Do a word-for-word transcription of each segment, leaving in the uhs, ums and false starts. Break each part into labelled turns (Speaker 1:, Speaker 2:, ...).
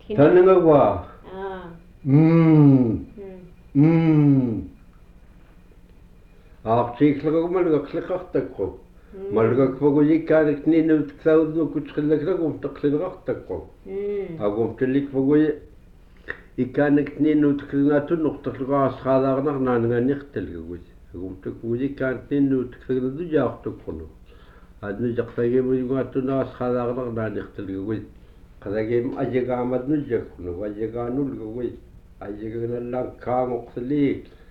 Speaker 1: Tanengawa. Mm. Mm. Aartiiklagu malugaqliqartakku. Malugaqvaguyikkaanik niinut klaudnu kutskillagum taqlinerartakku. Agum tillikvaguyi ikkaanik niinut klinatunnortarlugaasraalaarnarnaananganniqtalgugut. Agum tukuyikkaanit niinut klinadujaartukkurnu. Adnu jaqtagimujugaattunaasraalaarnarnaaniqtalgugut. Qadagim ajagaamatnujjakkurnu ajagaanulgugut. Ajaganallaan kaangoqsali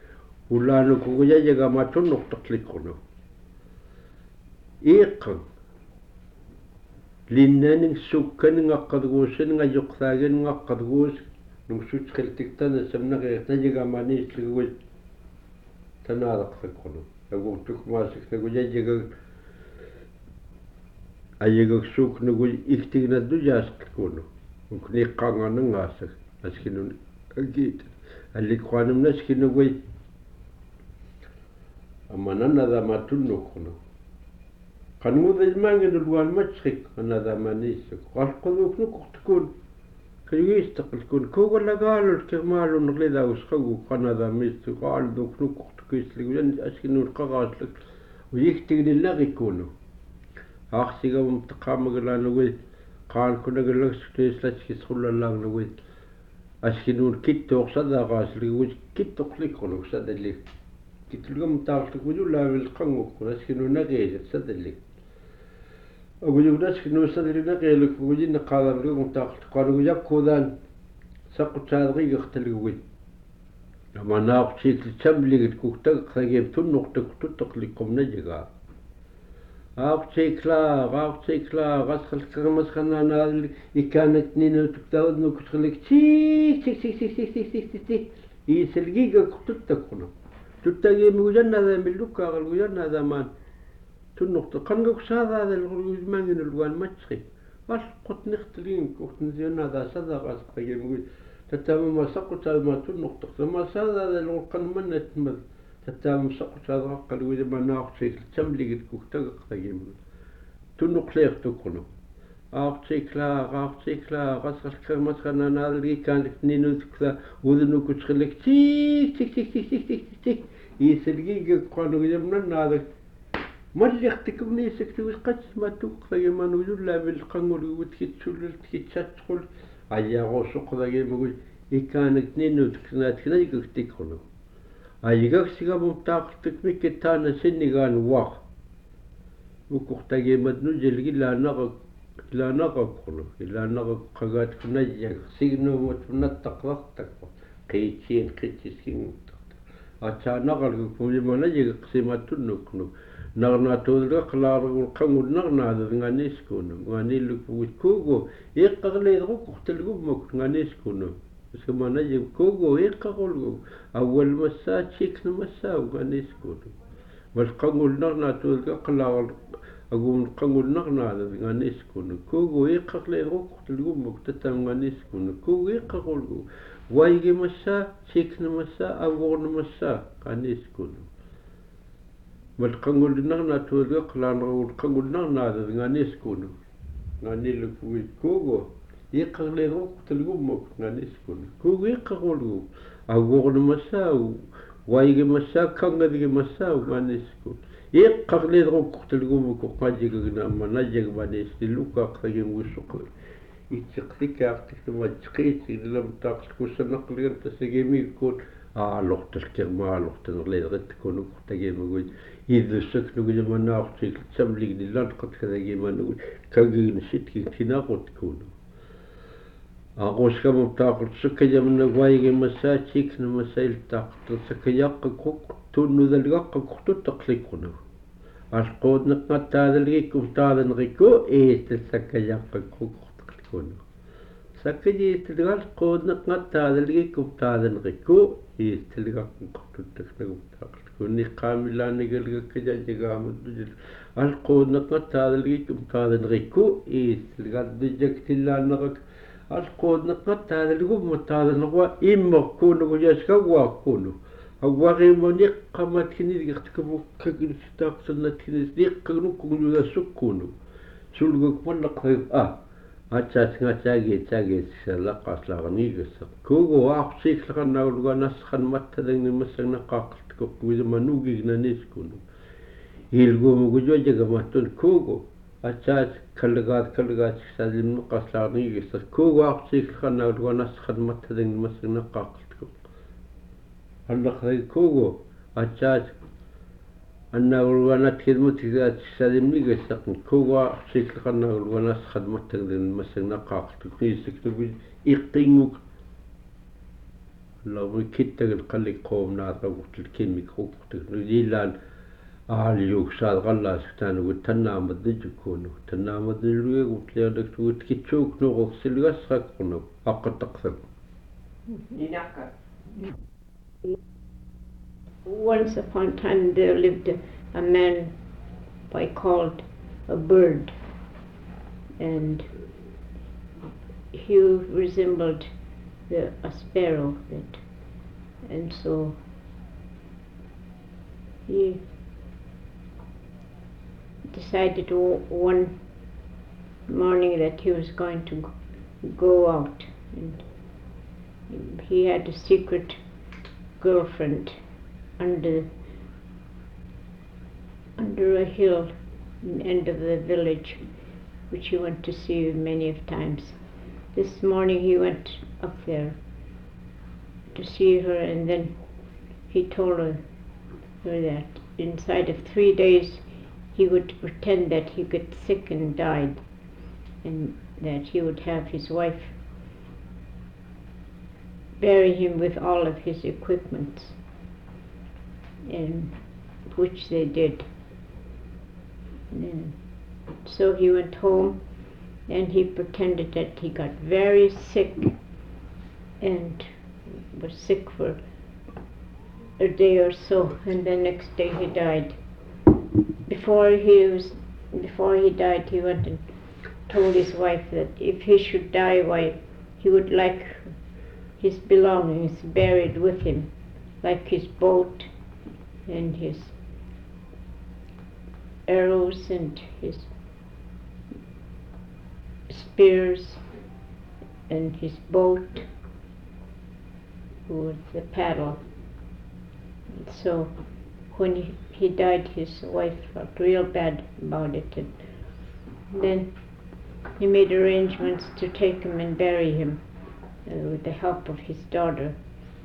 Speaker 1: ulaanukugujajagamattunnortarlikkurnu. Iiqqan linnaning sukkaningaqqaduguussaningajoqsaaginingaqqaduguus nungsutskiltiktana samnaqiirtajagaamaaniisligugut tanaalaqsakkurnu. Agurtukmaasiqtagujajagag ajagagsuuknugu iktignaddujaasqilkurnu. Unkniiqqaangaanangaassak askinun agit allikquanumnaskinuguy amananadamattunnukkurnu. Qanngudilmaanginulluanmatrik anadamaniissuk qalquduuknukortukun kayuistaqilkun kuugalagaalul kirmaalunnerlidausqagu qanadamiissu qaalduuknukortukiissliguyan askinun qaqaaslak uyiktignillarikkunu aarsigamum taqaamagilaanuguy qaankunagalaksutiislatskisrullallaagnugui askinun kittuorsadaaqaasligugut kittoqlikkurnu sadallik kitlugam taarlukujulaavil qangukkun askinunaqiisit sadallik agujugnaskinuusadilinaqiilukkugujinna qaalarlugum taarluqanugujakkuudaan saqqutsaaderigertalgugut amanaaqtiiklitsamligit kuktaqaqsagim tunnortuk tuttoqlikkumnajagaa aaqtiiklaa aaqtiiklaa qasqalqarmasqanaanaali ikkaanat niinutuktaudnukutrillik tiik tik tik tik tik tik tik tik tik iisilgiigakkurtuttakkurnu tuttagiimugujannadaamillukkaaqalgujannadamaan tunnortu qanguksaadaadalgurgusmaanginulluan matri alqutniqtligin kurtnisiunnaadaasadaaqaasqagimugut tattaamama saqqutaadama tunnortortamasaadaadalgurqanmannatmat tattaamam saqqutaadaqaqqalgujamanaaqtiiklitsamligit kuktaqaqsagimugut tunnuqliartukkurnu aartiiklaa aartiiklaa qasqalqarmasqanaanaadalgikkaanit niinutukla udunukutrillik tiik tik tik tik tik tik tik iisilgiigakquanugujamnannaadak маллиартиккугнииссактугис қатсимааттуққагимануйуллаавил қангулгугут китсуллут китсатсқул аяарусоққлагимугут иккаанак ниннуутикнаатикнаикуктиккуну аигаксигамум таақартик миккиттаана синнигаануар уккортагиматну жилгилаанеқак илаанеқаккуну илаанеқаққагаатқунайяг сигнуумут наттақлартакку қиитсиин қитсискингуттарта атсаанеқалгу пулиманажигеқсимааттуннукну нарнаатуулга қалааргул қангулнарнаадад нганискуну нганиллуккугут куугу иққарлиидеруккорталгуммак нганискуну суманажиг куугу иққарулгу ауалмассаа чикнумассаа нганискуну вал қангулнарнаатуулга қалаар агуун қангулнарнаадад нганискуну куугу иққарлиидеруккорталгуммак татаамнганискуну куугу иққарулгу вайгимассаа чикнумассаа авгорнумассаа нганискуну малқангулнарнаатуулга қалаанерагул қангулнарнаадад нганискуну нганиллуккуит куугу иққарлиидеруккорталгуммак нганискуну куугу иққарулгу авгорнумассаа вайгимассаа кангадгимассаа нганискуну иққарлиидеруккорталгуммак қажигагнаама najjagmaниистиллуккаақсагимуссоқ итсеқликаартикнумат қиитсигилам таақлкуссанеқлиган тассагимиккуут аалорталкермаалортанерлиидериттакуну тагимагуит идуссакнугиманаартик самлигниллаан қаткадагиманугут кагигнситки кинақуткуну агоскаму таақлсуккаямна вайгимассаатикнумассаилтаақтерсакаяққакку туннудалгаққаккуртуттақликкуну алқооднеққаттаадалгиккум тааданерикку иистассакаяққаккуккортақликкуну саккадиистилгал qoodneqqattaadalgikkum taadanerikkku iistilgaqquqortuttagnagum kunniqqaamillaaнигалгаккажаажигааmattusil al qoodneqqattaadalgikkum taadanерikku iistilgaddijjaktillaanerак al qoodneqqattaadalgumma taadanерwa immerkuunugujaskagwaakkuunu аввариманиққаматкинилгертакамуккагилистаақсернаткинис ниққагнуккугулугассуккуunu сулгукмаллаққагип а атсаатгатааги таагиитсаллаққарлаарниигасса куугу аақсииллақарнаагулуганассақанматталангнимассагнаққааққартук висаманугигнанискуну илгуумугужуажагаматтун куугу атсаат каллагаат каллагаат саалимнеққарлаарниигасса куугу аақсииллақарнаагулуганассақанматталангнимассагнаққааққартук аллақраги куугу атсаат аннаагулуганат килмутигаат саалимнигаассақн кууга сииллақарнаагулуганассақанматталангнимассагнаққааққартук нииссакнуги иққингук лаври киттагат қаллиққоомнаатагуттул киммикруктак нуилаан аалиугсаалеқарлаас таанугут таннаамат нитуккууну таннаамат нилугагут леонактугут китсуук нуорсилгассааққуну аққаттақсак.
Speaker 2: Once upon a time there lived a, a man by called a bird, and he resembled the, a sparrow, that, and so he decided one morning that he was going to go out, and he had a secret girlfriend under under a hill in the end of the village, which he went to see many of times. This morning he went up there to see her, and then he told her, her that inside of three days he would pretend that he got sick and died, and that he would have his wife bury him with all of his equipment, and which they did. And so he went home and he pretended that he got very sick and was sick for a day or so, and the next day he died. Before he was before he died, he went and told his wife that if he should die, why he would like his belongings buried with him, like his boat and his arrows and his spears and his boat with the paddle. And so when he, he died, his wife felt real bad about it, and then he made arrangements to take him and bury him uh, with the help of his daughter.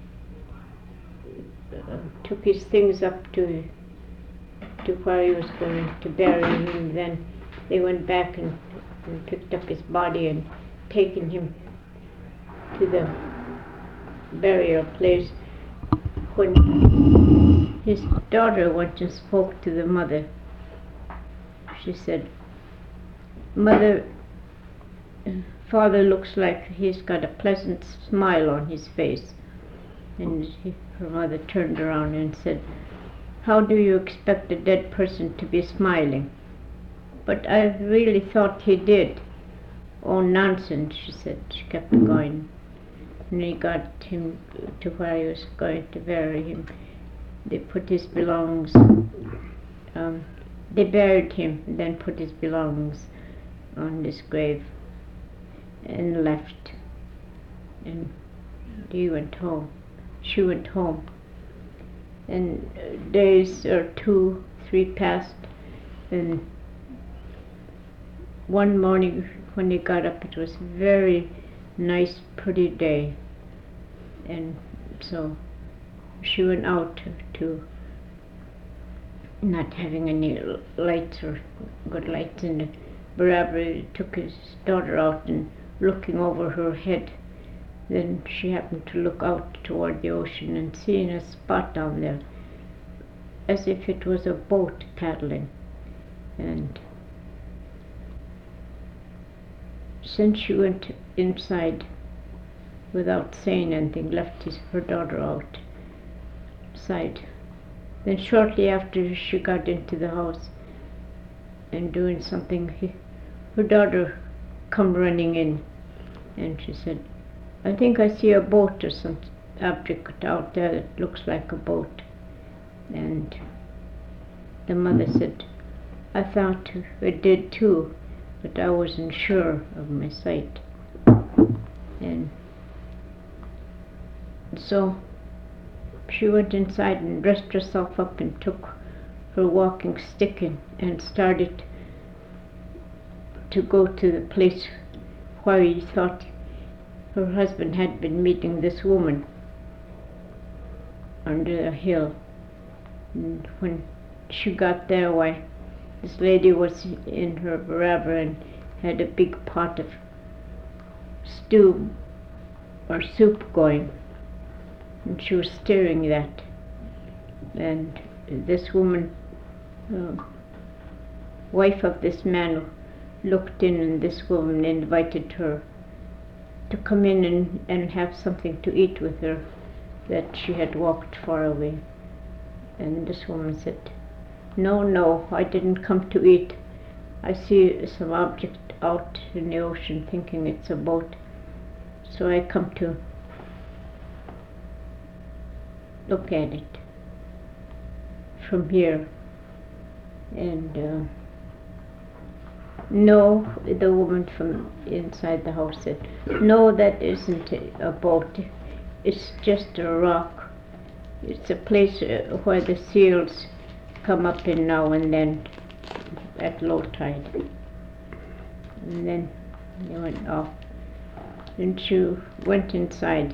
Speaker 2: Uh, took his things up to to where he was going to bury him. Then they went back and, and picked up his body and taken him to the burial place. When his daughter went and spoke to the mother, she said, "Mother, Father looks like he's got a pleasant smile on his face." And he, her mother turned around and said, "How do you expect a dead person to be smiling?" "But I really thought he did." "Oh, nonsense," she said. She kept going. And they got him to where he was going to bury him. They put his belongings, um, they buried him, and then put his belongings on his grave and left. And he went home. She went home. And days or two, three passed, and one morning when they got up, it was a very nice, pretty day, and so she went out to, to not having any lights or good lights in the Barabbas, took his daughter out and looking over her head. Then she happened to look out toward the ocean and seeing a spot down there, as if it was a boat paddling. And since she went inside without saying anything, left his, her daughter outside. Then shortly after she got into the house and doing something, he, her daughter come running in, and she said, "I think I see a boat or some object out there that looks like a boat." And the mother said, "I thought it did too, but I wasn't sure of my sight. And so she went inside and dressed herself up and took her walking stick and, and started to go to the place where he thought her husband had been meeting this woman under a hill. And when she got there, why, this lady was in her veranda and had a big pot of stew or soup going, and she was stirring that. And this woman, uh, wife of this man, looked in, and this woman invited her to come in and, and have something to eat with her, that she had walked far away. And this woman said, no, no, I didn't come to eat. I see some object out in the ocean, thinking it's a boat, so I come to look at it from here. And uh, no, the woman from inside the house said, no, that isn't a boat, it's just a rock. It's a place uh, where the seals come up in now and then at low tide. And then they went off, and she went inside.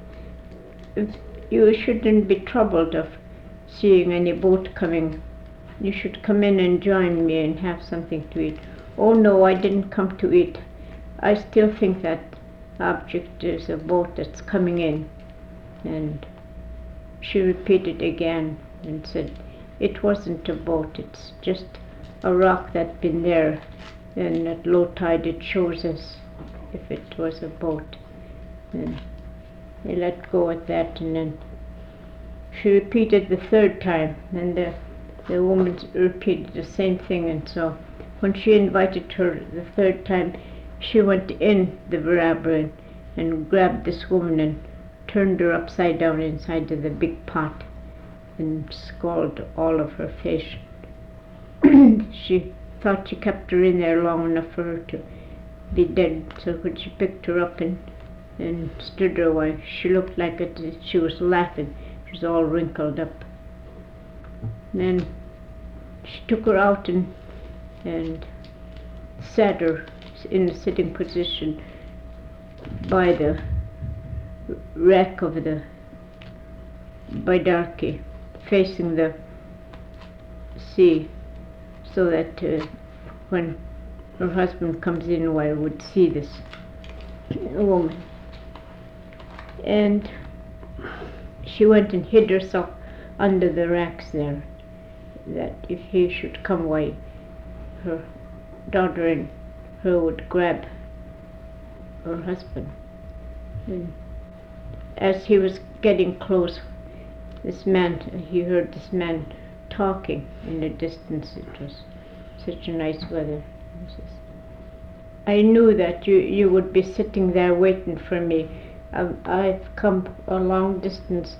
Speaker 2: You shouldn't be troubled of seeing any boat coming. You should come in and join me and have something to eat. Oh no, I didn't come to eat. I still think that object is a boat that's coming in. And she repeated again and said, it wasn't a boat, it's just a rock that's been there, and at low tide it shows us if it was a boat. And they let go at that, and then she repeated the third time, and the, the woman repeated the same thing. And so when she invited her the third time, she went in the veranda and grabbed this woman and turned her upside down inside of the big pot and scalded all of her face. She thought she kept her in there long enough for her to be dead, so when she picked her up and, and stood her away, she looked like it, she was laughing. She was all wrinkled up. And then she took her out and, and sat her in a sitting position by the wreck of the Baidarki, facing the sea, so that uh, when her husband comes in, I would see this woman. And she went and hid herself under the racks there, that if he should come away, her daughter and her would grab her husband. And as he was getting close, this man, he heard this man talking in the distance. It was such a nice weather. He says, I knew that you, you would be sitting there waiting for me. I've, I've come a long distance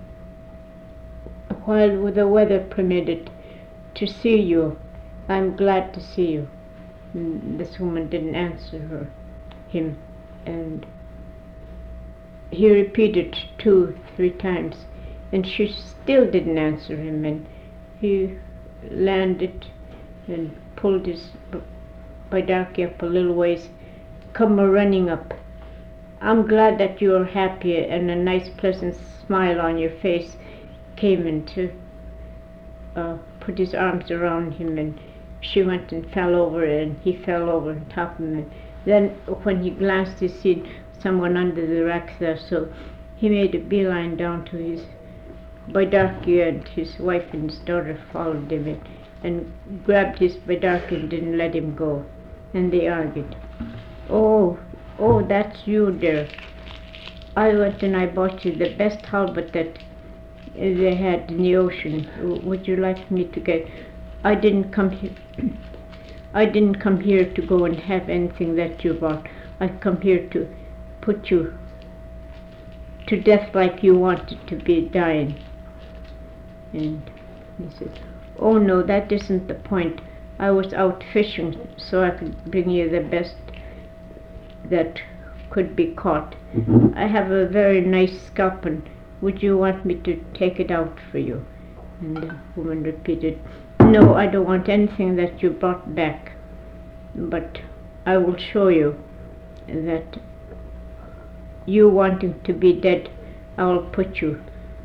Speaker 2: while the weather permitted to see you. I'm glad to see you. And this woman didn't answer her, him, and he repeated two, three times, and she still didn't answer him. And he landed and pulled his Baidarki up a little ways, come a running up. I'm glad that you are happy, and a nice pleasant smile on your face came in to uh, put his arms around him, and she went and fell over, and he fell over on top of him. And then when he glanced, he seen someone under the racks there, so he made a beeline down to his Baidarki, and his wife and his daughter followed him in, and grabbed his Baidarki and didn't let him go. And they argued. Oh, oh, that's you, dear. I went and I bought you the best halibut that they had in the ocean. Would you like me to get? I didn't come here. I didn't come here to go and have anything that you bought. I come here to put you to death like you wanted to be dying. And he said, oh no, that isn't the point. I was out fishing so I could bring you the best that could be caught. I have a very nice sculpin. Would you want me to take it out for you? And the woman repeated, no, I don't want anything that you brought back, but I will show you that you wanting to be dead, I will put you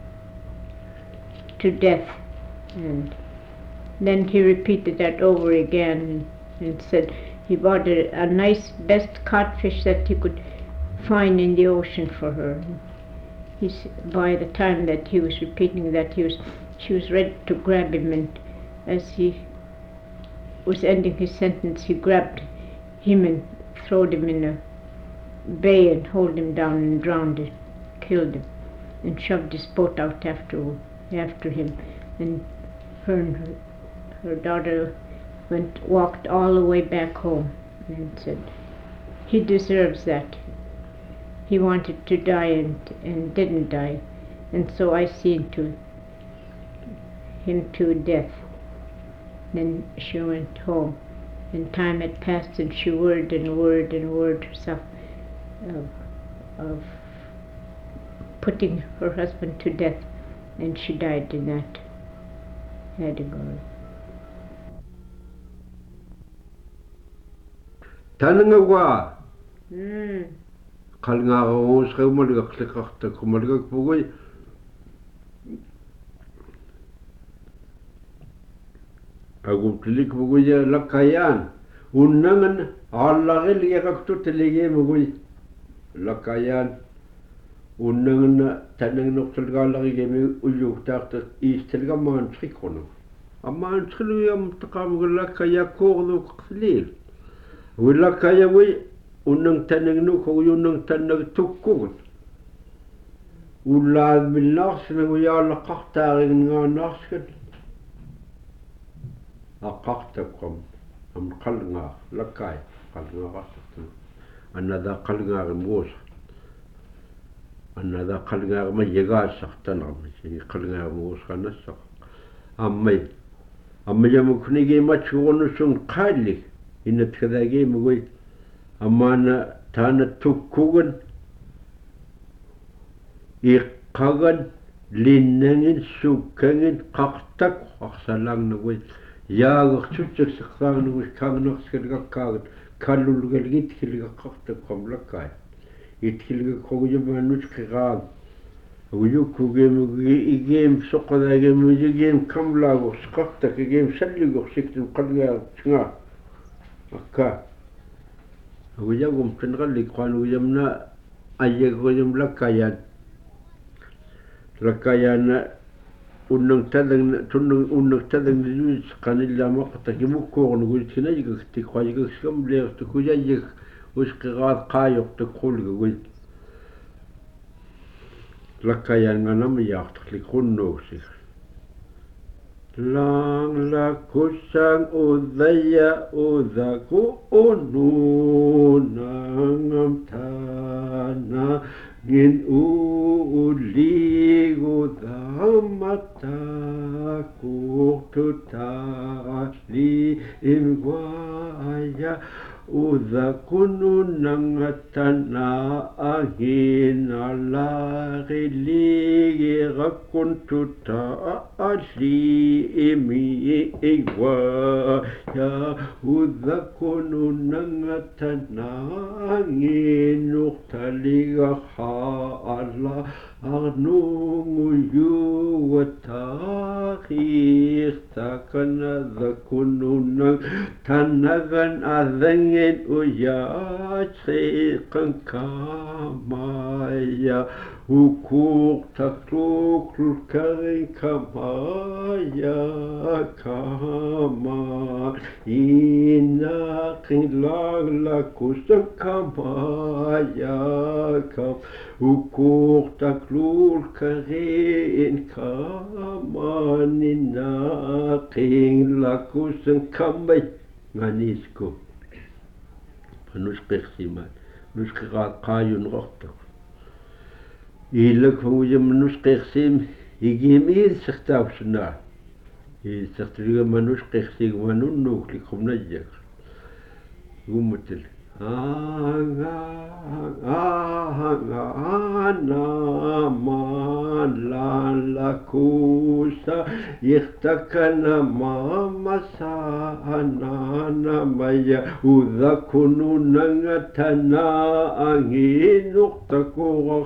Speaker 2: to death. And then he repeated that over again and, and said he bought a, a nice best codfish that he could find in the ocean for her. He's, by the time that he was repeating that, he was, she was ready to grab him, and as he was ending his sentence, he grabbed him and throwed him in a bay and hold him down and drowned him, killed him, and shoved his boat out after after him. And her and her, her daughter went walked all the way back home and said, he deserves that. He wanted to die and, and didn't die, and so I seen to him to death. Then she went home, and time had passed, and she worried and worried and worried herself of, of putting her husband to death, and she died in that category.
Speaker 1: Tanangawa.
Speaker 2: Mm.
Speaker 1: Kalngaga ons gemaliga klikachta kumaliga pugoi. Agum tilik pugoi lakayan. Unangan allagil yakaktu tilige pugoi lakayan. Unangan tanang noktilgalagi gemi uyuktakta istilga mantrikono. Amma antriyam takamgala kaya korno khlil. Wilakaya wi unang tanang no ko unang tanang tukkugun. Ulad min nars na uyala qaqtarin nga narskat. Aqaqtakum am qalnga lakay qalnga qaqtan. Another qalnga ngos. Another qalnga ma yaga saqtan am qalnga ngos qanasaq. Ammay amma yamuknigi ma chuonu sun qalik. Inat kadagi mugoi amana tana tukkugan iqagan linnangin sukangin qaqtak aqsalang nugoi yaag chuchuk saqang nugoi kangnak skilga kagan kalulgalgit kilga qaqtak qamlakay itkilga qogja manuch qiqab uyuku gem igem soqada gem igem kamlago qaqtak igem salligo siktin qalga tnga akka uyagum tingalli qan uyamna ayagum lakayan lakayan unang tadang tunang unang tadang ni qanilla maqta kimukko ngul tinayiga tiqayiga skamle tukuyayig usqiqad qayoq tuqulga gul lakayan nganam yaqtli qunnosi lang la kusang udaya udaku unu nangam tana ngin uli udamata kututali imwaya udakunu nangatana angin alagili rakuntuta ali imi igwa ya udakunu nangatana angin uktaliga hala arnungu yuwatahir takana dakunu nang tanagan adangin uyatriqan kamaya hukuk takluk lulkarin kamaya kama inaqin lagla kusang kamaya kam hukuk takluk karin kama inaqin lakusang kamay Ganisko Panus Persiman Nus Kayun Rotok Ilak Huyam Nus Persim Igim Il Sertavsuna يستخدم منوش قيختي منون نوك لكم نجك قمتل أنا ما لا لكوسا يختكنا ما مسانا نميا وذا كنو نغتنا أنهي نقطكو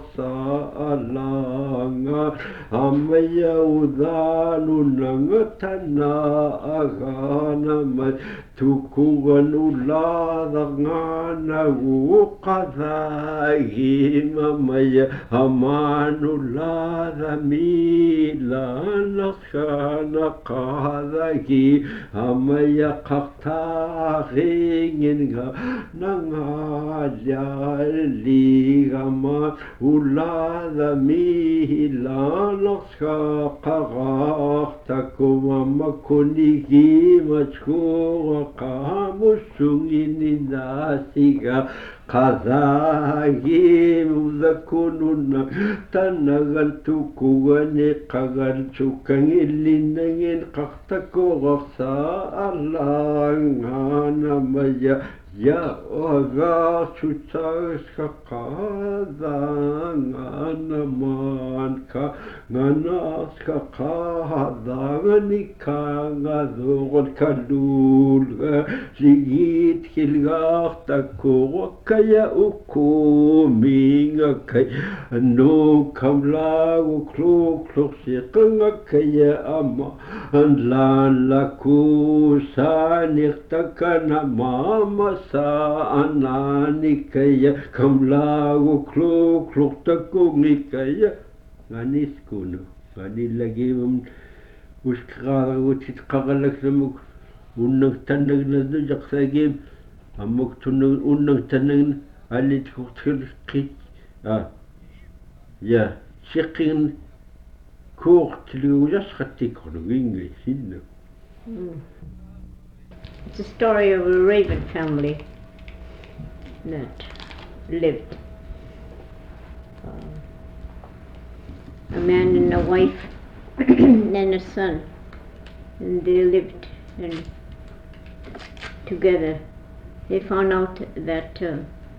Speaker 1: غصالانا أميا وذا نغتنا أغانا مي tukugan uladangana uqadhahi mamaya aman ulada milana khana qadhahi amaya qaqtaghingin nangalyali gama ulada milana qaqtaghtakum amakunigi machkura qamusungini nasiga qadhagi udakununa tanagan tukugani qagal chukangillinangin qaqtako qaqsa alangana maya ya aga chutaska qadhangana manka nganaska qadhangani kangadhugol kalulga ligit kilgaqtako kaya ukuminga kay no kamlago klok klok siqanga kaya ama anlan lakusa niqtakana mama sa anani kaya kamlago klok klok takugni kaya nganis kuno ngani lagi um uskara utit qagalak namuk unnang tanag na jak sagim amuk tunang unnang tanag alit kutkil kit ah ya shiqin koort liujas khatik kono English hinna.
Speaker 2: It's a story of a Raven family that lived. Uh, a man and a wife and a son, and they lived and together. They found out that uh,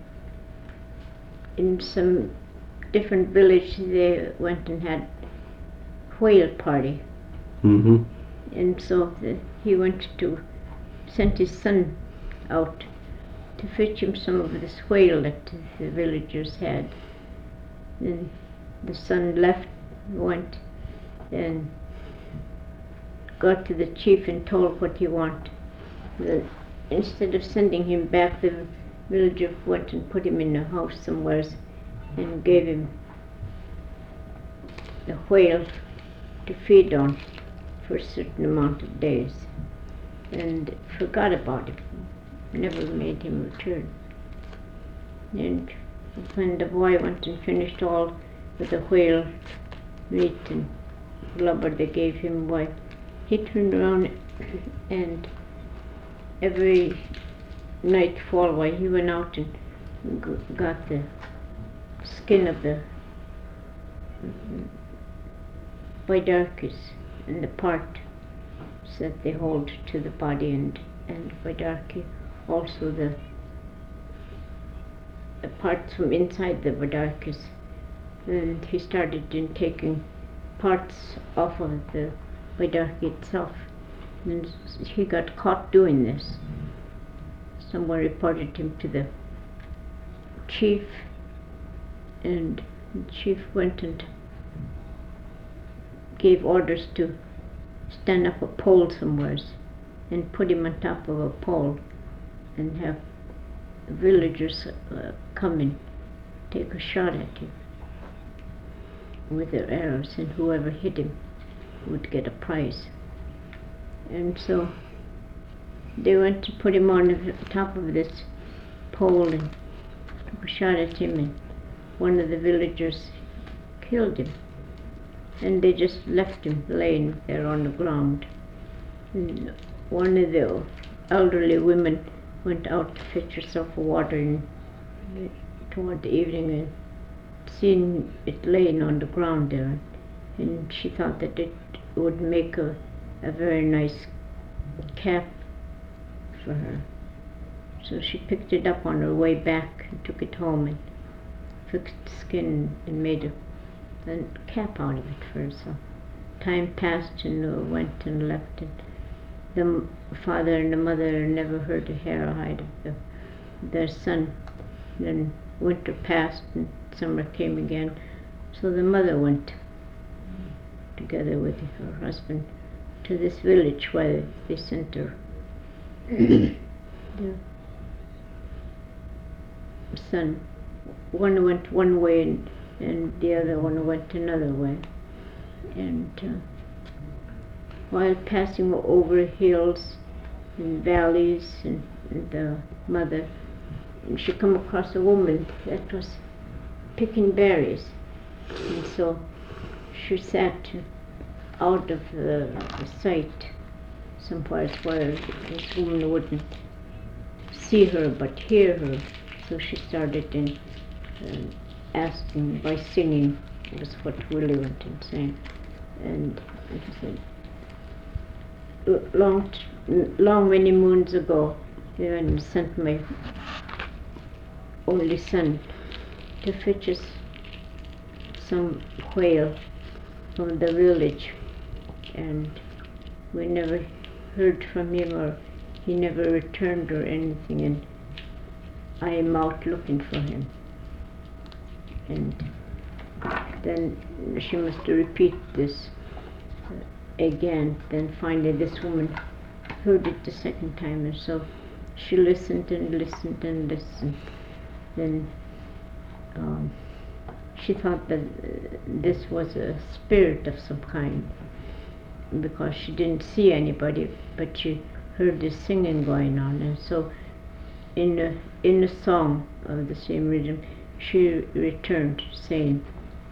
Speaker 2: in some different village they went and had whale party,
Speaker 1: Mm-hmm.
Speaker 2: and so the, he went to sent his son out to fetch him some of this whale that the villagers had. Then the son left, went and got to the chief and told what he wanted. The, instead of sending him back, the villager went and put him in a house somewhere and gave him the whale to feed on for a certain amount of days, and forgot about him, never made him return. And when the boy went and finished all with the whale meat and blubber they gave him, why, he turned around and every nightfall, why, he went out and g- got the skin of the Vidarkis and the part that they hold to the body, and, and Vidarki, also the, the parts from inside the Vidarkis. And he started in taking parts off of the Vidarki itself. And he got caught doing this. Someone reported him to the chief, and the chief went and gave orders to stand up a pole somewhere and put him on top of a pole and have villagers uh, come and take a shot at him with their arrows, and whoever hit him would get a prize. And so they went to put him on the top of this pole and took a shot at him, and one of the villagers killed him. And they just left him laying there on the ground. And one of the elderly women went out to fetch herself water in, toward the evening, and seen it laying on the ground there, and she thought that it would make a, a very nice cap for her. So she picked it up on her way back and took it home and fixed the skin and made a, a cap out of it for herself. Time passed and uh, went and left, and the m- father and the mother never heard a hair or hide of the, their son. Then winter passed and summer came again, so the mother went together with her husband to this village where they sent her their son. One went one way and, and the other one went another way. And uh, while passing over hills and valleys, and, and the mother, she come across a woman that was picking berries, and so she sat out of the, the sight somewhere where this woman wouldn't see her but hear her. So she started in uh, asking by singing, was what Willie went and sang, and she said, "L- long, t- long many moons ago, Evan sent my only son to fetch us some whale from the village, and we never heard from him, or he never returned or anything, and I am out looking for him." And then she must repeat this uh, again. Then finally this woman heard it the second time, and so she listened and listened and listened. Then um, she thought that uh, this was a spirit of some kind, because she didn't see anybody, but she heard this singing going on, and so in a, in a song of the same rhythm, she returned saying,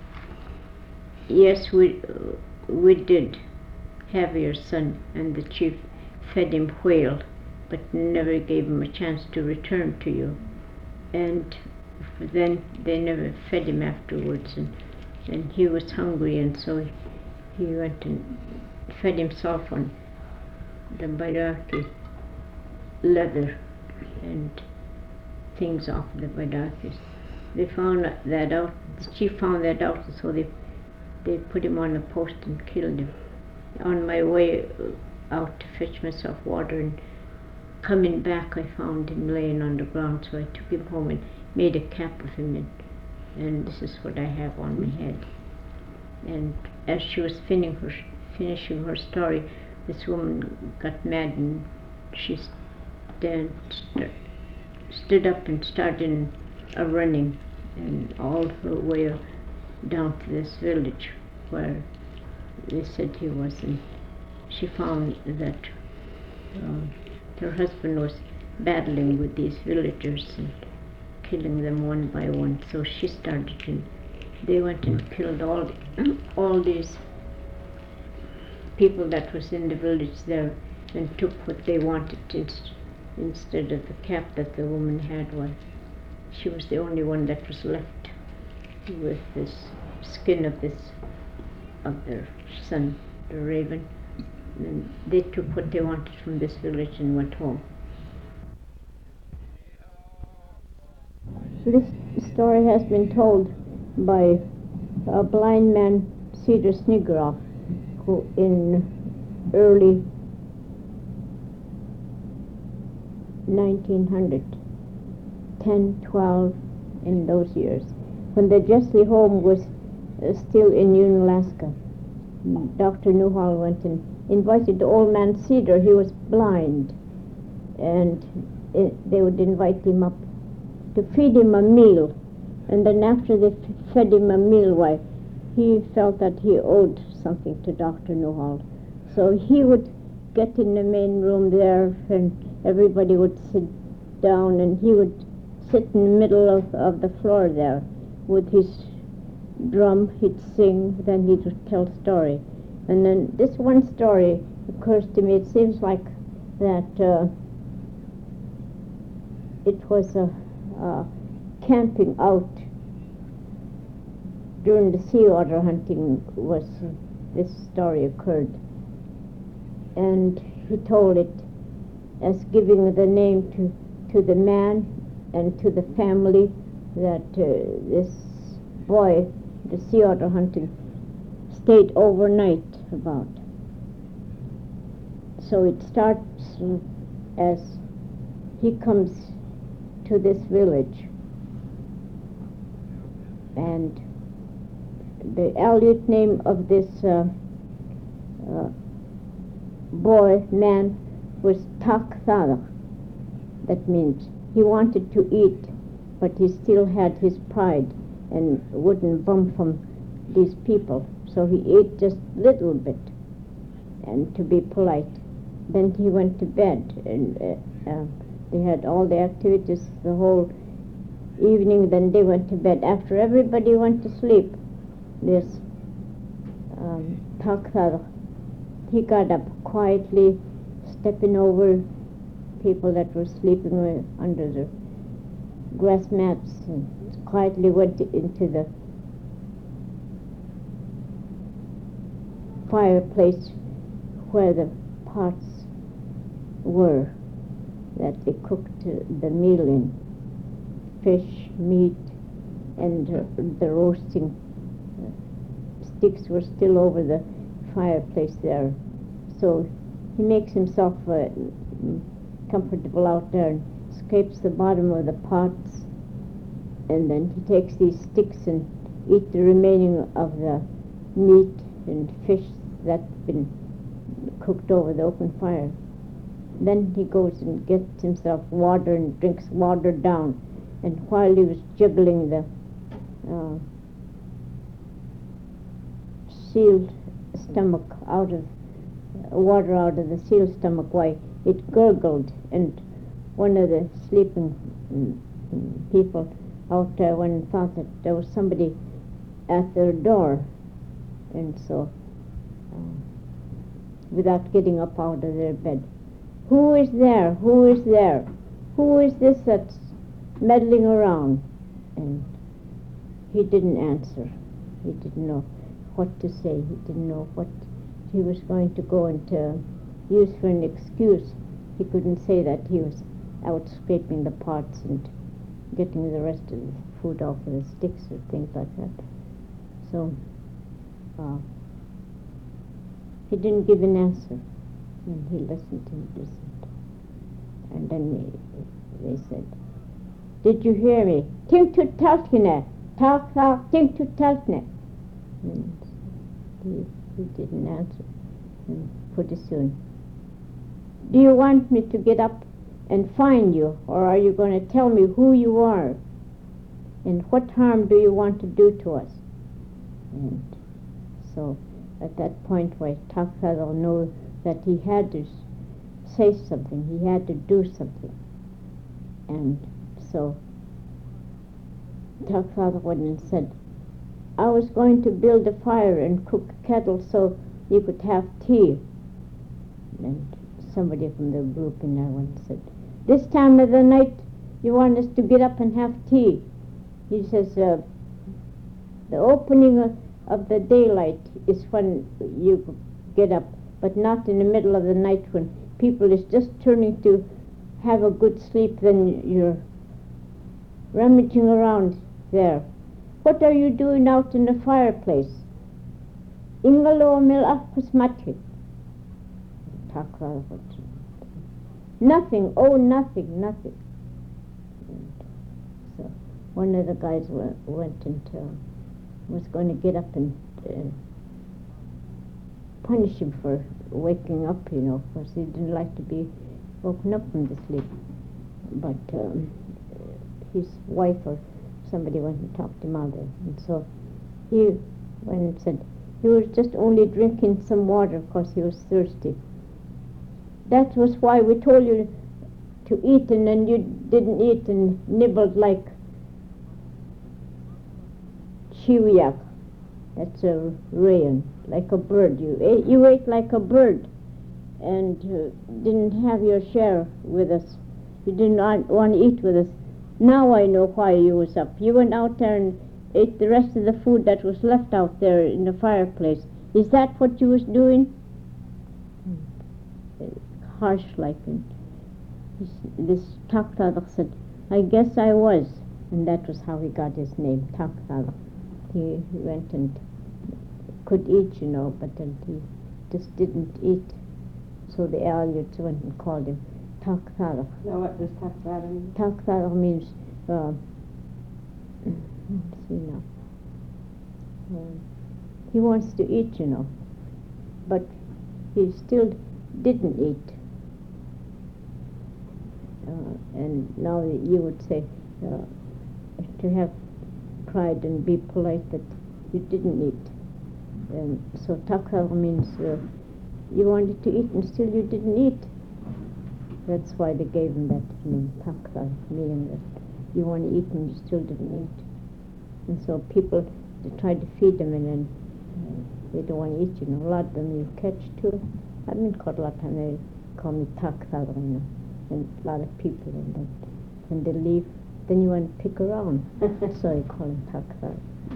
Speaker 2: "Yes, we uh, we did have your son, and the chief fed him whale, but never gave him a chance to return to you. And then they never fed him afterwards, and, and he was hungry, and so he, he went and fed himself on the Bairaki leather and things off the Bairakis. They found that out, the chief found that out, so they they put him on a post and killed him. On my way out to fetch myself water and coming back, I found him laying on the ground, so I took him home and made a cap of him, and, and this is what I have on my head." And as she was finishing her, finishing her story, this woman got mad, and she stand, st- stood up and started a running, and all her way down to this village where they said he was, and she found that uh, her husband was battling with these villagers and killing them one by one. So she started, and they went and killed all all these people that was in the village there, and took what they wanted inst- instead of the cap that the woman had. One, she was the only one that was left with this skin of this of their son, the raven. And they took what they wanted from this village and went home. This story has been told by a blind man, Cedar Snigroff, who in early nineteen hundred, ten, twelve, in those years, when the Jessley home was uh, still in Unalaska. Doctor Newhall went and invited the old man Cedar. He was blind, and it, they would invite him up to feed him a meal, and then after they f- fed him a meal, why, he felt that he owed something to Doctor Newhall. So he would get in the main room there, and everybody would sit down, and he would sit in the middle of, of the floor there with his drum. He'd sing, then he would tell story. And then this one story occurs to me. It seems like that uh, it was a uh, camping out during the sea otter hunting was uh, this story occurred. and he told it as giving the name to, to the man and to the family that uh, this boy, the sea otter hunting, stayed overnight about. So it starts as he comes to this village, and the Aleut name of this uh, uh, boy, man, was Tak Thada. That means he wanted to eat, but he still had his pride and wouldn't bum from these people. So he ate just little bit, and to be polite. Then he went to bed, and uh, uh, they had all the activities the whole evening. Then they went to bed. After everybody went to sleep, this um, Takhar, he got up quietly, stepping over people that were sleeping under the grass mats, and quietly went into the fireplace where the pots were that they cooked the meal in, fish, meat, and uh, the roasting uh, sticks were still over the fireplace there. So he makes himself uh, comfortable out there and scrapes the bottom of the pots, and then he takes these sticks and eat the remaining of the meat and fish that's been cooked over the open fire. Then he goes and gets himself water and drinks water down. And while he was juggling the uh, sealed stomach out of uh, water out of the sealed stomach, why it gurgled, and one of the sleeping mm, people out there went and thought that there was somebody at their door, and so uh, without getting up out of their bed, who is there? Who is there? Who is this that's meddling around? And he didn't answer. He didn't know what to say. He didn't know what he was going to go and uh, use for an excuse. He couldn't say that he was out scraping the pots and getting the rest of the food off of the sticks or things like that. So uh, he didn't give an answer, and he listened and listened. And then they, they said, "Did you hear me? Think to Talkine, talk, talk, think to Talkine." And he, he didn't answer. And pretty soon, "Do you want me to get up and find you, or are you going to tell me who you are? And what harm do you want to do to us?" And so at that point, why Takhar knew that he had to say something, he had to do something. And so Takhar went and said, "I was going to build a fire and cook kettle so you could have tea." And somebody from the group in there went and said, "This time of the night you want us to get up and have tea?" He says, uh, "The opening of, of the daylight is when you get up, but not in the middle of the night when people is just turning to have a good sleep. Then you're rummaging around there. What are you doing out in the fireplace?" "Ingalo mil afkusmatri." "Nothing, oh nothing, nothing." And so one of the guys went, went and uh, was going to get up and uh, punish him for waking up, you know, because he didn't like to be woken up from the sleep. But um, his wife or somebody went and talked him out of it. And so he went and said he was just only drinking some water because he was thirsty. "That was why we told you to eat, and then you didn't eat and nibbled like chiwiak." That's a rayon, like a bird. You ate, you ate like a bird, and uh, didn't have your share with us. You didn't want to eat with us. Now I know why you was up. You went out there and ate the rest of the food that was left out there in the fireplace. Is that what you was doing?" harsh like. And this Takthadach said, I guess I was. And that was how he got his name, Takthadach. He, he went and could eat, you know, but then he just didn't eat. So the Aleuts went and called him Takthadach.
Speaker 3: Now what does Takthadach mean?
Speaker 2: Takthadach means, uh, let's see now, uh, he wants to eat, you know, but he still didn't eat. Uh, and now you would say, uh, to have pride and be polite that you didn't eat. And so Takthadach means uh, you wanted to eat and still you didn't eat. That's why they gave him that name, Takthadach, meaning that you want to eat and you still didn't eat. And so people, they tried to feed them and then uh, they don't want to eat, you know. A lot of them you catch too. I've been caught a lot of time, they call me Takthadach, you know, and a lot of people, and then when they leave, then you want to pick around. So you call him Takthadach.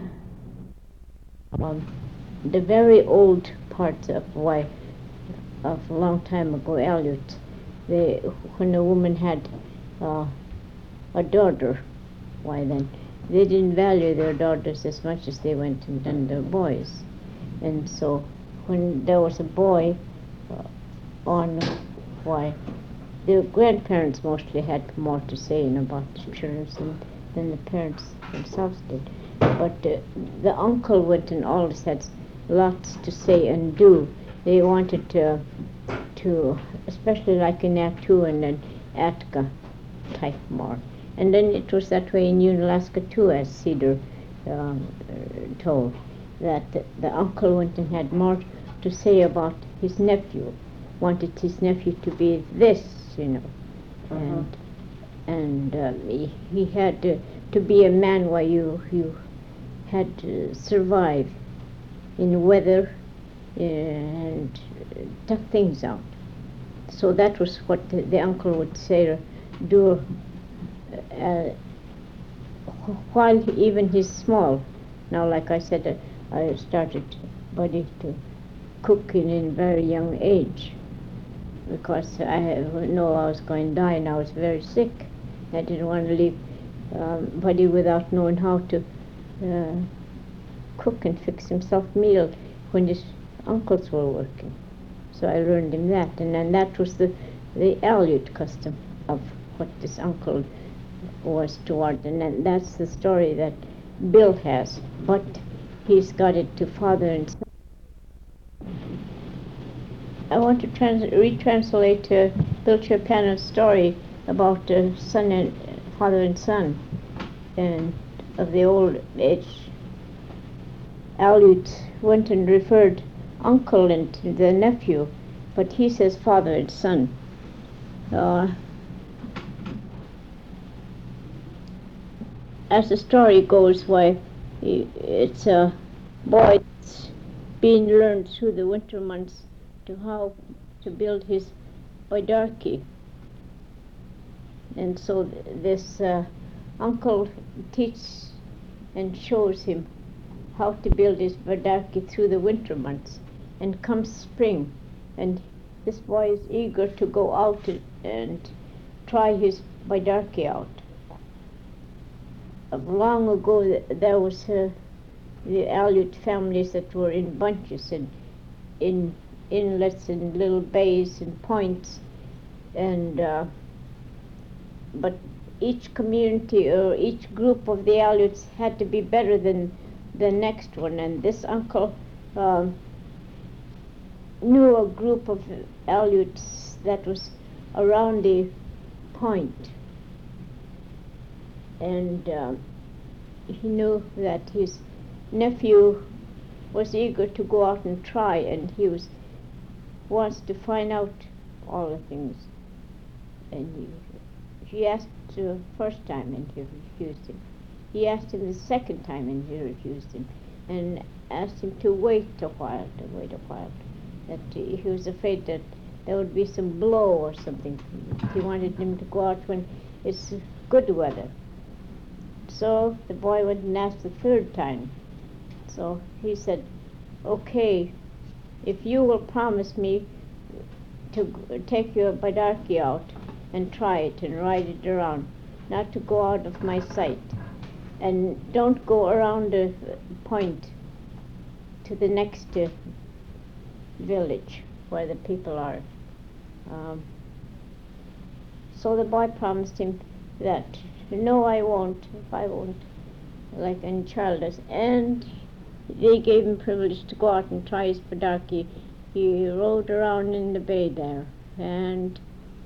Speaker 2: Um, the very old part of why, of a long time ago, Aleut, they, when a woman had uh, a daughter, why then, they didn't value their daughters as much as they went and done their boys. And so when there was a boy uh, on, why, the grandparents mostly had more to say in about the children than, than the parents themselves did. But uh, the uncle went and always had lots to say and do. They wanted to, to especially like in Attu and then Atka type more. And then it was that way in Unalaska too, as Cedar um, uh, told, that the, the uncle went and had more to say about his nephew, wanted his nephew to be this, you know, uh-huh. and and um, he, he had to, to be a man while you you had to survive in weather uh, and tough things out. So that was what the, the uncle would say, do. Uh, while even he's small. Now, like I said, uh, I started Buddy to cook in a very young age because I know I was going to die and I was very sick. I didn't want to leave um, Buddy without knowing how to uh, cook and fix himself meal when his uncles were working. So I learned him that, and then that was the, the Aleut custom of what this uncle was toward, and then that's the story that Bill has, but he's got it to father and son. I want to trans- retranslate uh, Bill Chapano's story about uh, son and uh, father and son, and of the old age. Aleut went and referred uncle and the nephew, but he says father and son. Uh, As the story goes, why it's a boy that's being learned through the winter months to how to build his bidarki. And so th- this uh, uncle teaches and shows him how to build his bidarki through the winter months. And comes spring, and this boy is eager to go out and try his bidarki out. Long ago, there was uh, the Aleut families that were in bunches and in inlets and little bays and points, and uh, but each community or each group of the Aleuts had to be better than the next one. And this uncle um, knew a group of Aleuts that was around the point. And uh, he knew that his nephew was eager to go out and try, and he was wants to find out all the things. And he, he asked the first time, and he refused him. He asked him the second time, and he refused him, and asked him to wait a while, to wait a while. That he was afraid that there would be some blow or something. He wanted him to go out when it's good weather. So the boy went and asked the third time. So he said, okay, if you will promise me to g- take your bidarki out and try it and ride it around, not to go out of my sight. And don't go around the point to the next uh, village where the people are. Um, so the boy promised him that, no, I won't, I won't, like any child does. And they gave him privilege to go out and try his bidarki. He rode around in the bay there, and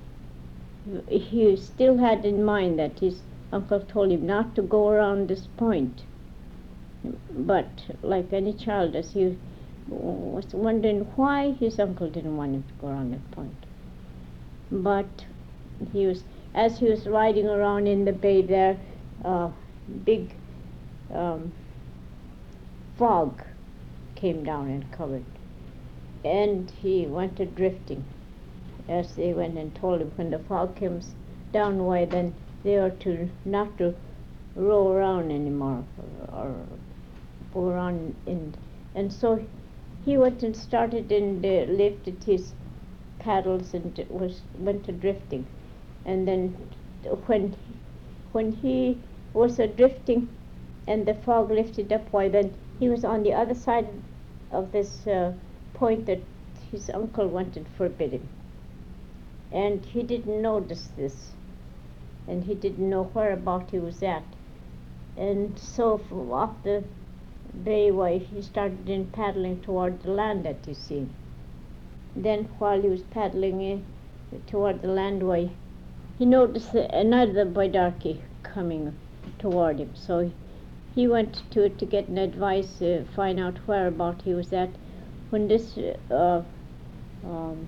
Speaker 2: he still had in mind that his uncle told him not to go around this point. But like any child does, he was wondering why his uncle didn't want him to go around that point. But he was, as he was riding around in the bay there, uh, big um, fog came down and covered, and he went a drifting. As they went and told him, when the fog comes down, why then they are to not to row around anymore, or, or go around in. And so he went and started and uh, lifted his paddles and was went a drifting. And then when when he was a drifting and the fog lifted up, why then he was on the other side of this uh, point that his uncle wanted to forbid him. And he didn't notice this, and he didn't know whereabout he was at. And so from off the bay way, he started in paddling toward the land that he seen. Then while he was paddling in toward the landway, he noticed another bidarki coming toward him. So he, he went to it to get an advice, uh, find out whereabout he was at. When this uh, um,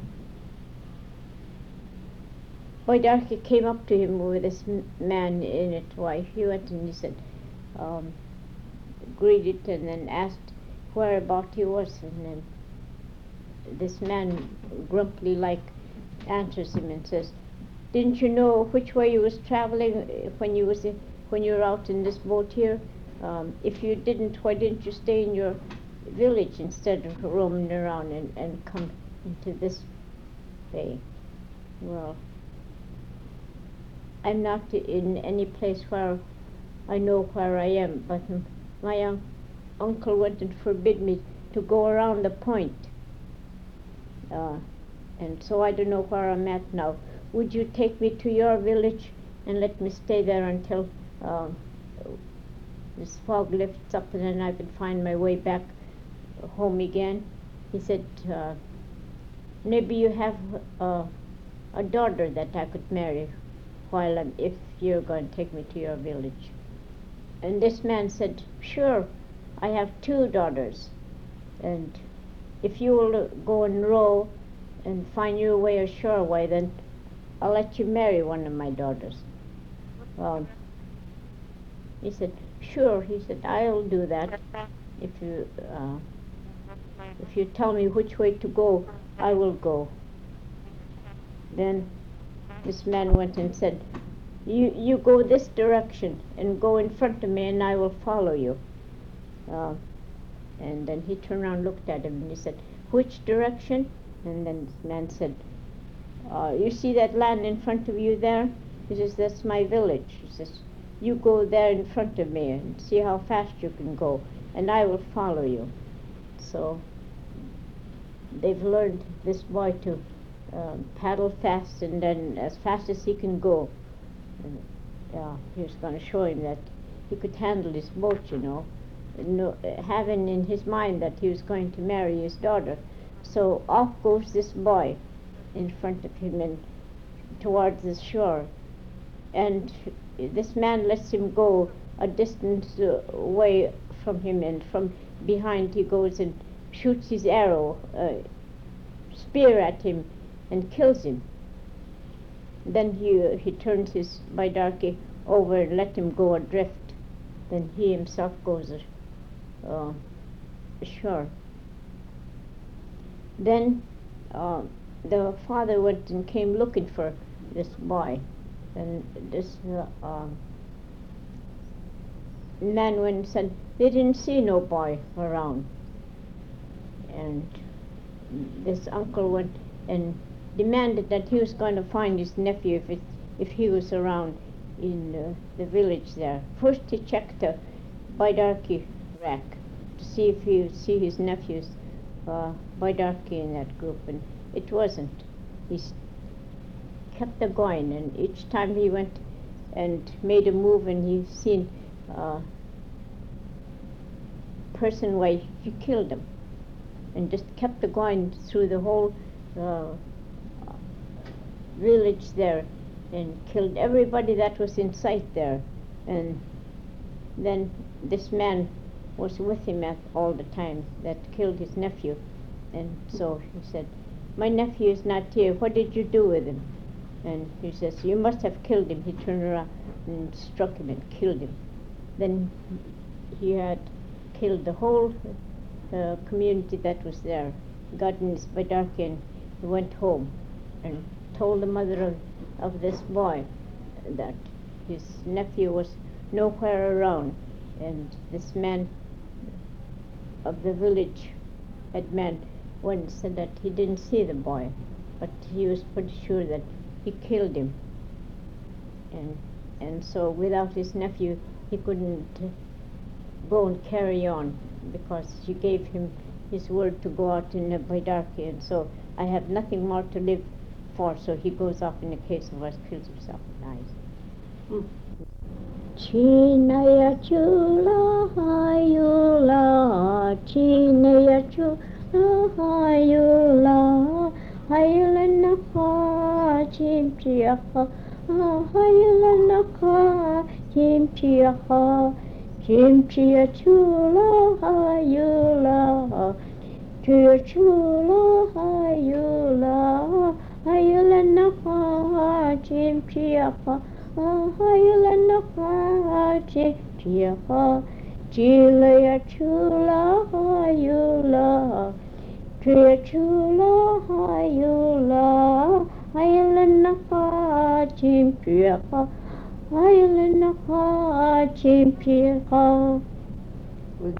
Speaker 2: bidarki came up to him with this m- man in it, why he went and he said, um, greeted and then asked whereabout he was, and then this man grumpily like answers him and says, didn't you know which way you was traveling uh, when you was in, when you were out in this boat here? Um, if you didn't, why didn't you stay in your village instead of roaming around and, and come into this bay? Well, I'm not in any place where I know where I am, but m- my un- uncle went and forbid me to go around the point. Uh, and so I don't know where I'm at now. Would you take me to your village and let me stay there until um, this fog lifts up and then I can find my way back home again? He said, uh, maybe you have uh, a daughter that I could marry while I'm, if you're going to take me to your village. And this man said, sure, I have two daughters, and if you will go and row and find your way ashore, why then I'll let you marry one of my daughters. Well, he said, sure, he said, I'll do that if you uh, if you tell me which way to go, I will go. Then this man went and said, you, you go this direction and go in front of me and I will follow you. Uh, and then he turned around and looked at him and he said, which direction? And then this man said, uh, you see that land in front of you there? He says, that's my village. He says, you go there in front of me and see how fast you can go, and I will follow you. So they've learned, this boy, to um, paddle fast and then as fast as he can go. And, yeah, he was going to show him that he could handle his boat, you know, no, having in his mind that he was going to marry his daughter. So off goes this boy in front of him and towards the shore, and this man lets him go a distance uh, away from him, and from behind he goes and shoots his arrow, uh, spear at him and kills him. Then he he turns his bidarki over and let him go adrift. Then he himself goes uh, ashore. Then uh, the father went and came looking for this boy, and this uh, um, man went and said they didn't see no boy around. And this uncle went and demanded that he was going to find his nephew if, it, if he was around in uh, the village there. First he checked the Baidarki rack to see if he would see his nephew's uh, Baidarki in that group, and it wasn't. He s- kept the going, and each time he went and made a move and he seen uh, person why he killed him, and just kept the going through the whole uh, village there and killed everybody that was in sight there. And then this man was with him at all the time that killed his nephew, and so he said, my nephew is not here, what did you do with him? And he says, you must have killed him. He turned around and struck him and killed him. Then he had killed the whole uh, community that was there, got in his Baidarki, and he went home and told the mother of, of this boy that his nephew was nowhere around, and this man of the village head man went and said that he didn't see the boy, but he was pretty sure that he killed him. And and so without his nephew he couldn't uh, go and carry on, because he gave him his word to go out in the Baidarki, and so I have nothing more to live for, so he goes off in a case of us, kills himself, and dies. Chinaya chula hayula, chinaya chula hayula, hayula naka chimchiyaha, hayula naka chimchiyaha, chimchiya chula hayula, chiya chula hayula, hayula naka chimchiyaha, hayula naka chimchiyaha, chilaya chula hayula, chiya chula hayula, hayula naka chimchiyaha, hayula naka chimchiyaha.